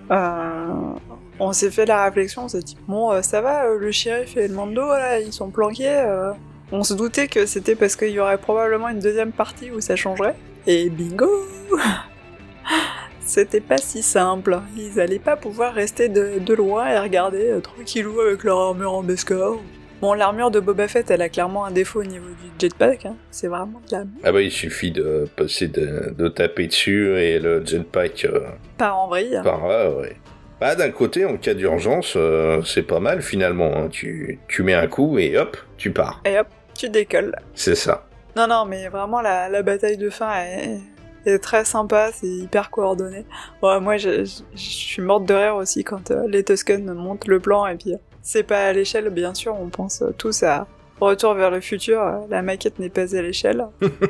B: on s'est fait la réflexion, on s'est dit bon, ça va, le shérif et le Mando, là, ils sont planqués. On se doutait que c'était parce qu'il y aurait probablement une deuxième partie où ça changerait. Et bingo. C'était pas si simple. Ils allaient pas pouvoir rester de loin et regarder tranquillou avec leur armure en Beskar. Bon, l'armure de Boba Fett, elle a clairement un défaut au niveau du jetpack, hein. C'est vraiment de la...
C: Ah bah il suffit de passer de taper dessus et le jetpack...
B: part en vrille.
C: Ouais. Bah d'un côté, en cas d'urgence, c'est pas mal finalement, hein. Tu mets un coup et hop, tu pars.
B: Et hop, tu décolles.
C: C'est ça.
B: Non, mais vraiment, la bataille de fin est très sympa, c'est hyper coordonné. Ouais, moi, je suis morte de rire aussi quand les Tusken montent le plan et puis... C'est pas à l'échelle, bien sûr, on pense tous à Retour vers le futur, la maquette n'est pas à l'échelle.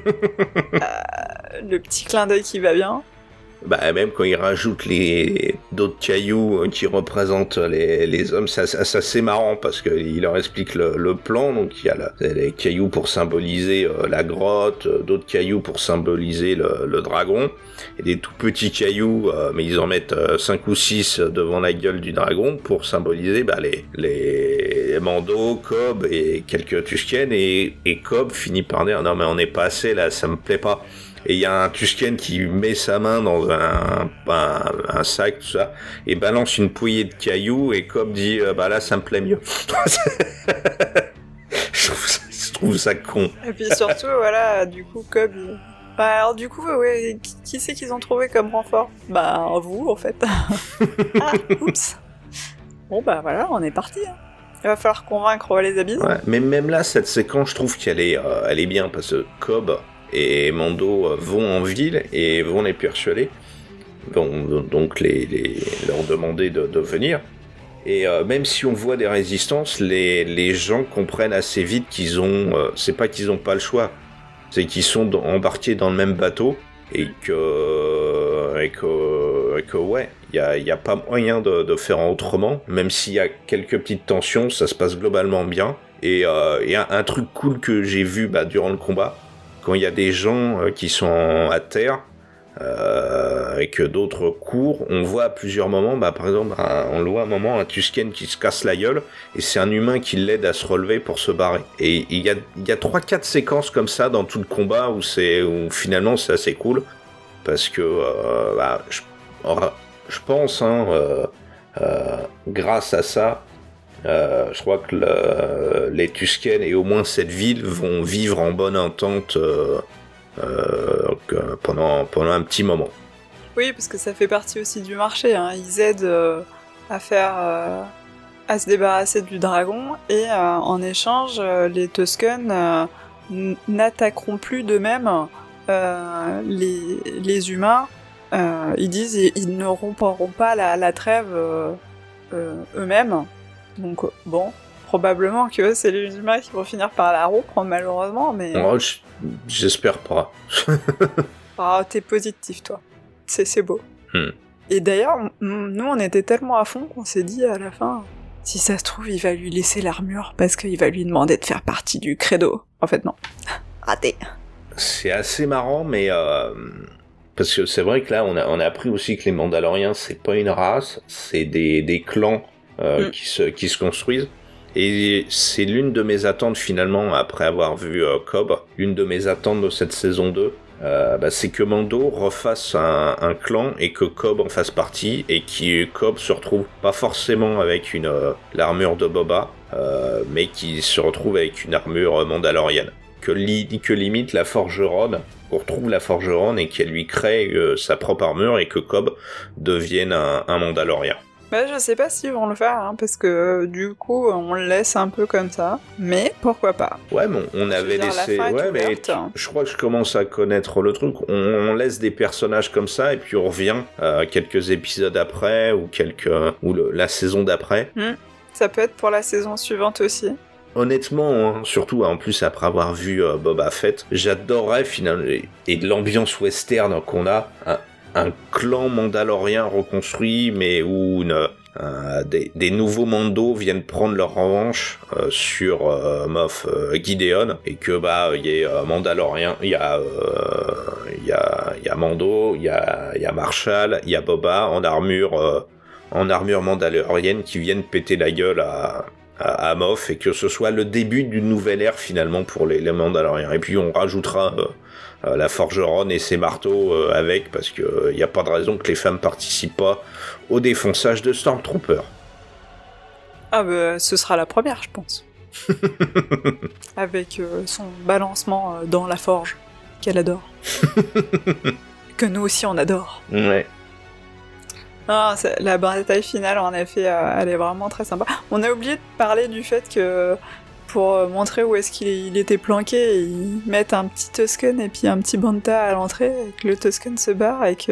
B: Le petit clin d'œil qui va bien.
C: Bah même quand ils rajoutent d'autres cailloux qui représentent les hommes, ça c'est marrant parce qu'il leur explique le plan. Donc il y a les cailloux pour symboliser la grotte, d'autres cailloux pour symboliser le dragon, et des tout petits cailloux, mais ils en mettent 5 ou 6 devant la gueule du dragon pour symboliser les Mando, Cobb et quelques Tusken, et Cobb finit par dire non mais on n'est pas assez là, ça me plaît pas. Et il y a un Tusken qui met sa main dans un sac, tout ça, et balance une pouillée de cailloux, et Cobb dit là ça me plaît mieux. je trouve ça con.
B: Et puis surtout, voilà, du coup, Cobb... alors du coup, ouais, qui c'est qu'ils ont trouvé comme renfort ? Vous, en fait. Ah, oups. Bon, voilà, on est parti. Hein. Il va falloir convaincre les habits.
C: Ouais, mais même là, cette séquence, je trouve qu'elle est bien, parce que Cobb et Mando vont en ville et vont les persuader, vont donc leur demander de venir. Et même si on voit des résistances, les gens comprennent assez vite qu'ils ont... c'est pas qu'ils ont pas le choix, c'est qu'ils sont embarqués dans le même bateau et que ouais, il y a pas moyen de faire autrement, même s'il y a quelques petites tensions, ça se passe globalement bien. Et un truc cool que j'ai vu durant le combat, quand il y a des gens qui sont à terre et que d'autres courent, on voit à plusieurs moments, par exemple, on voit à un moment un Tusken qui se casse la gueule, et c'est un humain qui l'aide à se relever pour se barrer. Et il y a 3-4 séquences comme ça dans tout le combat où finalement c'est assez cool, parce que je pense, grâce à ça, je crois que les Tusken et au moins cette ville vont vivre en bonne entente pendant un petit moment.
B: Oui, parce que ça fait partie aussi du marché, hein. Ils aident à se débarrasser du dragon, et en échange, les Tusken n'attaqueront plus d'eux-mêmes les humains. Ils disent ils ne rompront pas la trêve eux-mêmes. Donc bon, probablement que c'est les humains qui vont finir par la rompre, malheureusement, mais...
C: Oh, j'espère pas.
B: Ah, t'es positif, toi. C'est beau. Et d'ailleurs, nous, on était tellement à fond qu'on s'est dit à la fin, si ça se trouve, il va lui laisser l'armure parce qu'il va lui demander de faire partie du credo. En fait, non. Raté.
C: C'est assez marrant, mais Parce que c'est vrai que là, on a appris aussi que les Mandaloriens, c'est pas une race, c'est des clans qui se construisent. Et c'est l'une de mes attentes finalement, après avoir vu Cobb, l'une de mes attentes de cette saison 2, c'est que Mando refasse un clan et que Cobb en fasse partie, et que Cobb se retrouve pas forcément avec l'armure de Boba, mais qu'il se retrouve avec une armure mandalorienne. Que limite la forgeronne, qu'on retrouve la forgeronne et qu'elle lui crée sa propre armure et que Cobb devienne un Mandalorien.
B: Bah, je sais pas s'ils vont le faire, hein, parce que du coup, on le laisse un peu comme ça, mais pourquoi pas.
C: Ouais, bon, on avait laissé... Ouais, mais je crois que je commence à connaître le truc. On laisse des personnages comme ça, et puis on revient quelques épisodes après, ou la saison d'après.
B: Ça peut être pour la saison suivante aussi.
C: Honnêtement, hein, surtout en plus après avoir vu Boba Fett, j'adorerais finalement, et de l'ambiance western qu'on a, un clan mandalorien reconstruit, mais où des nouveaux Mando viennent prendre leur revanche sur Moff Gideon, et que il y ait Mandalorien, il y a Mando, il y a Marshall, il y a Boba en armure mandalorienne qui viennent péter la gueule à Moff, et que ce soit le début d'une nouvelle ère finalement pour les Mandaloriens. Et puis on rajoutera la forgeronne et ses marteaux avec, parce que y a pas de raison que les femmes participent pas au défonçage de Stormtroopers.
B: Ah bah ce sera la première, je pense. Avec son balancement dans la forge qu'elle adore. Que nous aussi on adore.
C: Ouais.
B: Ah, la bataille finale, en effet, elle est vraiment très sympa. On a oublié de parler du fait que, pour montrer où est-ce qu'il était planqué, ils mettent un petit Tusken et puis un petit Banta à l'entrée, et que le Tusken se barre, et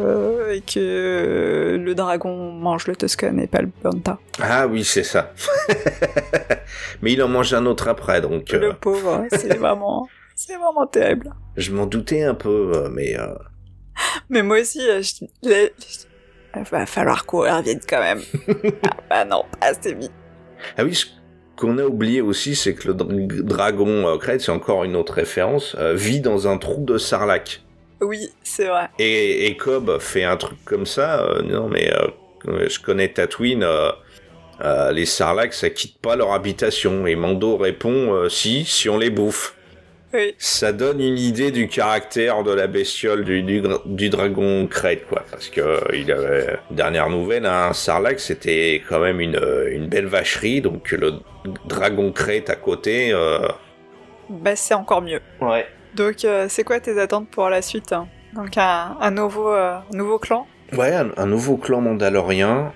B: que le dragon mange le Tusken et pas le Banta.
C: Ah oui, c'est ça. Mais il en mange un autre après, donc...
B: Le pauvre, c'est vraiment terrible.
C: Je m'en doutais un peu, mais...
B: Mais moi aussi, il va falloir courir vite quand même. Ah bah non, pas assez vite.
C: Ah oui, ce qu'on a oublié aussi, c'est que le dragon Krayt, c'est encore une autre référence, vit dans un trou de sarlac.
B: Oui, c'est vrai.
C: Et Cobb fait un truc comme ça, non mais je connais Tatooine, les sarlacs ça quitte pas leur habitation, et Mando répond si on les bouffe.
B: Oui.
C: Ça donne une idée du caractère de la bestiole du dragon Krayt, quoi, parce que il avait dernière nouvelle, un sarlac c'était quand même une belle vacherie, donc le dragon Krayt à côté.
B: C'est encore mieux.
C: Ouais.
B: Donc c'est quoi tes attentes pour la suite, hein? Donc un nouveau clan.
C: Ouais, un nouveau clan mandalorien.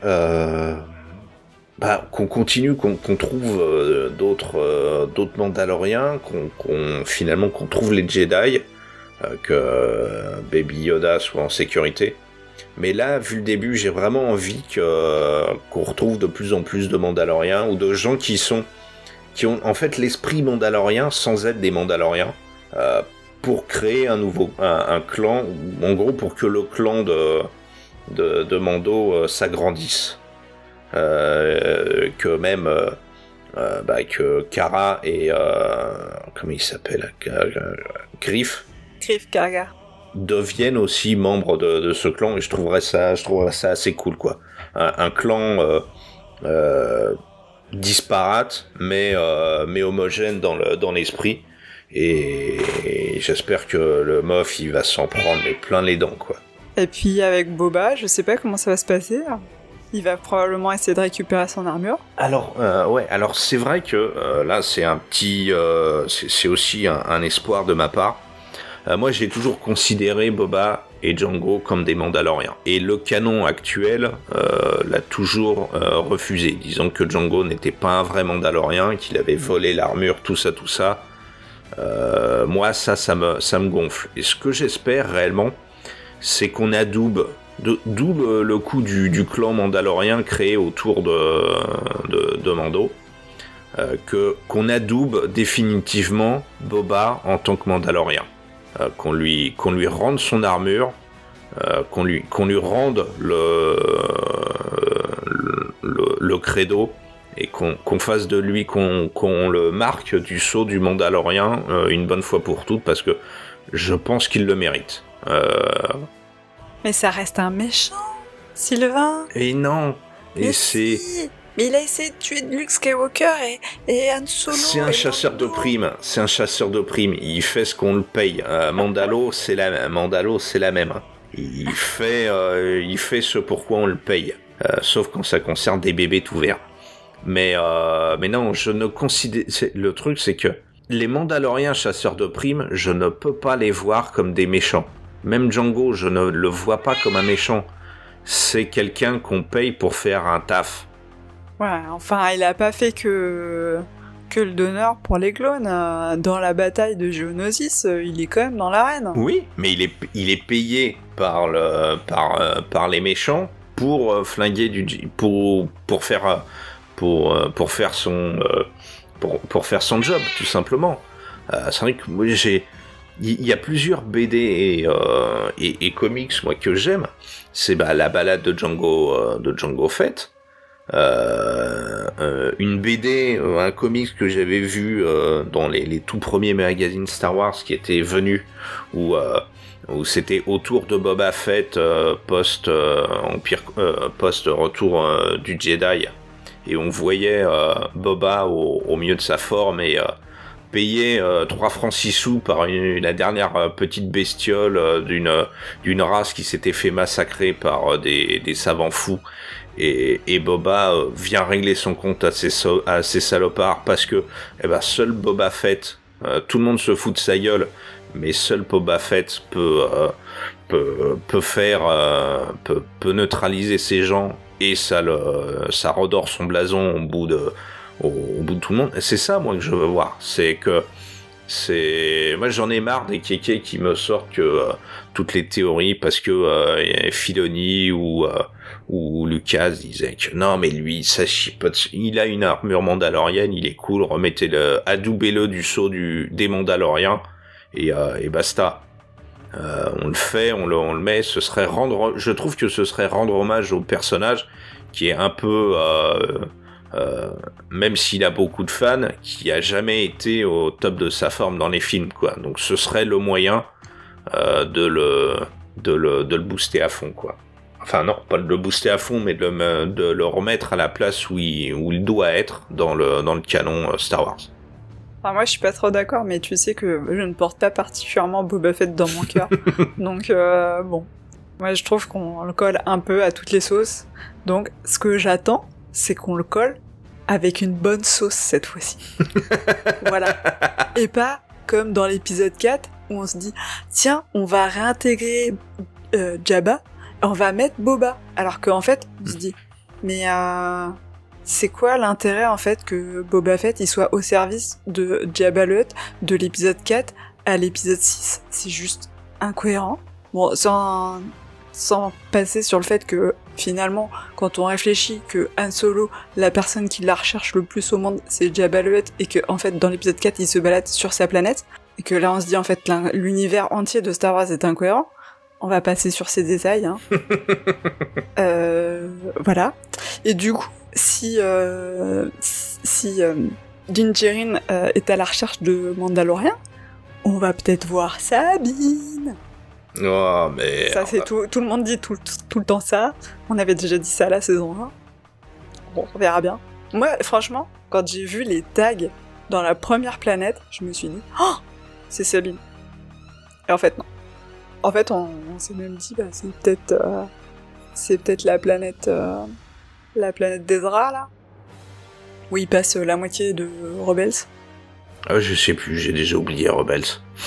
C: Qu'on continue, qu'on trouve d'autres Mandaloriens, qu'on trouve les Jedi, que Baby Yoda soit en sécurité. Mais là, vu le début, j'ai vraiment envie qu'on retrouve de plus en plus de Mandaloriens, ou de gens qui ont en fait l'esprit mandalorien sans être des Mandaloriens, pour créer un clan, en gros pour que le clan de Mando s'agrandisse. Que même que Cara et comment il s'appelle, Griff
B: Karga
C: deviennent aussi membres de ce clan, et je trouverais ça assez cool, quoi. Un clan disparate mais homogène dans l'esprit, et j'espère que le Moff il va s'en prendre plein les dents, quoi.
B: Et puis avec Boba, je sais pas comment ça va se passer. Il va probablement essayer de récupérer son armure.
C: Alors, alors c'est vrai que là, c'est un petit... c'est aussi un espoir de ma part. Moi, j'ai toujours considéré Boba et Django comme des Mandaloriens. Et le canon actuel l'a toujours refusé, disant que Django n'était pas un vrai Mandalorien, qu'il avait volé l'armure, tout ça. Moi, ça me gonfle. Et ce que j'espère réellement, c'est qu'on adoube... D'où le coup du clan mandalorien créé autour de Mando, qu'on adoube définitivement Boba en tant que Mandalorien, qu'on lui rende son armure, qu'on lui rende le credo, et qu'on fasse de lui, qu'on le marque du sceau du Mandalorien une bonne fois pour toutes, parce que je pense qu'il le mérite.
B: Mais ça reste un méchant, Sylvain.
C: Et non. Et
B: Mais
C: c'est...
B: si. Mais il a essayé de tuer Luke Skywalker et Han Solo.
C: C'est un chasseur de primes. C'est un chasseur de primes. Il fait ce qu'on le paye. Mandalo, c'est la même. Il fait ce pourquoi on le paye. Sauf quand ça concerne des bébés tout verts. Mais non, je ne considère... Le truc, c'est que les Mandaloriens chasseurs de primes, je ne peux pas les voir comme des méchants. Même Django, je ne le vois pas comme un méchant. C'est quelqu'un qu'on paye pour faire un taf.
B: Ouais, enfin, il a pas fait que le donneur pour les clones. Dans la bataille de Geonosis, il est quand même dans l'arène.
C: Oui, mais il est payé par les méchants pour flinguer pour faire son job, tout simplement. C'est vrai que moi il y a plusieurs BD et comics moi que j'aime. C'est la balade de Django Fett. Une BD, un comics que j'avais vu dans les tout premiers magazines Star Wars qui étaient venus, où c'était autour de Boba Fett post retour du Jedi, et on voyait Boba au mieux de sa forme et payé 3 francs 6 sous par la dernière petite bestiole d'une race qui s'était fait massacrer par des savants fous. Et Boba vient régler son compte à ces salopards parce que seul Boba Fett, tout le monde se fout de sa gueule, mais seul Boba Fett peut neutraliser ces gens, et ça redore son blason au bout de tout le monde. Et c'est ça moi que je veux voir, moi j'en ai marre des kékés qui me sortent que toutes les théories parce que Filoni ou Lucas disaient que non mais lui ça chipote, il a une armure mandalorienne, il est cool, remettez-le, adoubez-le du sceau des Mandaloriens et basta. On le fait, on le met, je trouve que ce serait rendre hommage au personnage qui est un peu même s'il a beaucoup de fans, qui a jamais été au top de sa forme dans les films, quoi. Donc ce serait le moyen de le booster à fond, quoi. Enfin non, pas de le booster à fond, mais de le remettre à la place où il doit être dans le canon Star Wars.
B: Enfin, moi je suis pas trop d'accord, mais tu sais que je ne porte pas particulièrement Boba Fett dans mon cœur. Donc bon, moi je trouve qu'on le colle un peu à toutes les sauces. Donc ce que j'attends, c'est qu'on le colle avec une bonne sauce cette fois-ci. Voilà. Et pas comme dans l'épisode 4 où on se dit tiens, on va réintégrer Jabba, on va mettre Boba. Alors qu'en fait, on se dit mais c'est quoi l'intérêt en fait que Boba Fett il soit au service de Jabba le Hutt de l'épisode 4 à l'épisode 6? C'est juste incohérent. Bon, sans passer sur le fait que finalement, quand on réfléchit que Han Solo, la personne qui la recherche le plus au monde, c'est Jabba le Hutt, et que en fait dans l'épisode 4 il se balade sur sa planète, et que là on se dit en fait l'univers entier de Star Wars est incohérent. On va passer sur ces détails, hein. Voilà. Et du coup, si Din Djarin est à la recherche de Mandalorian, on va peut-être voir Sabine.
C: Oh, mais...
B: Ça, c'est tout le monde dit tout le temps ça. On avait déjà dit ça à la saison 1. Bon, on verra bien. Moi, franchement, quand j'ai vu les tags dans la première planète, je me suis dit « Oh, c'est Sabine !» Et en fait, non. En fait, on s'est même dit bah, c'est peut-être la planète d'Ezra, là, où il passe la moitié de Rebels.
C: Ah, je sais plus, j'ai déjà oublié Rebels.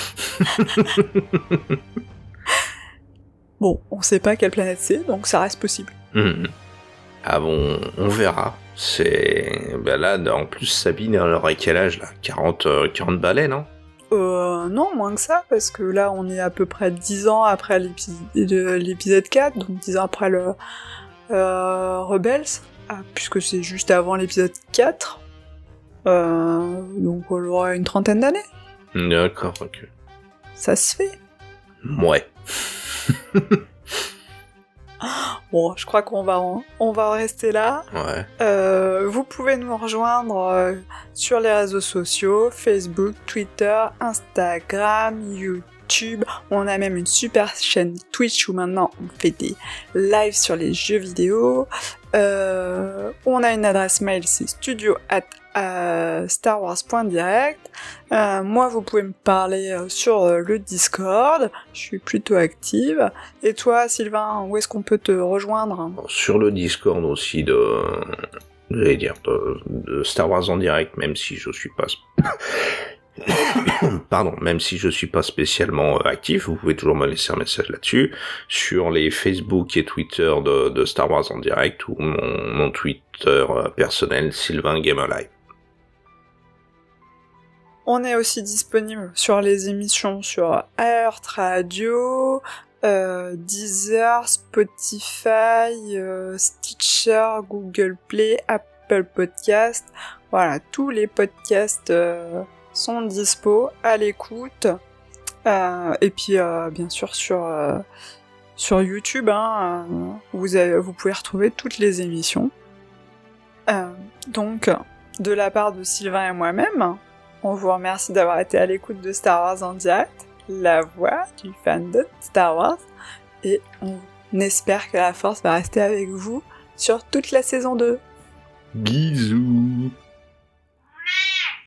B: Bon, on sait pas quelle planète c'est, donc ça reste possible.
C: Ah bon, on verra. Là, en plus, Sabine, elle aurait quel âge, là 40 balais, non?
B: Non, moins que ça, parce que là, on est à peu près 10 ans après l'épisode 4, donc 10 ans après le Rebels, puisque c'est juste avant l'épisode 4. Donc on aura une trentaine d'années.
C: D'accord, ok.
B: Ça se fait.
C: Ouais.
B: Bon, je crois qu'on va en rester là.
C: Ouais.
B: Vous pouvez nous rejoindre sur les réseaux sociaux, Facebook, Twitter, Instagram, YouTube. YouTube, on a même une super chaîne Twitch où maintenant on fait des lives sur les jeux vidéo. On a une adresse mail, c'est studio@starwars.direct. Moi, vous pouvez me parler sur le Discord, je suis plutôt active. Et toi, Sylvain, où est-ce qu'on peut te rejoindre ?
C: Sur le Discord aussi de Star Wars en direct, même si je suis pas même si je suis pas spécialement actif, vous pouvez toujours me laisser un message là-dessus, sur les Facebook et Twitter de Star Wars en direct, ou mon Twitter personnel, Sylvain Game Alive.
B: On est aussi disponible sur les émissions sur Earth Radio, Deezer, Spotify, Stitcher, Google Play, Apple Podcast. Voilà, tous les podcasts sont dispo à l'écoute. Et puis bien sûr sur YouTube, vous pouvez retrouver toutes les émissions. Donc, de la part de Sylvain et moi-même, on vous remercie d'avoir été à l'écoute de Star Wars en direct, la voix du fan de Star Wars, et on espère que la force va rester avec vous sur toute la saison 2.
C: Bisous.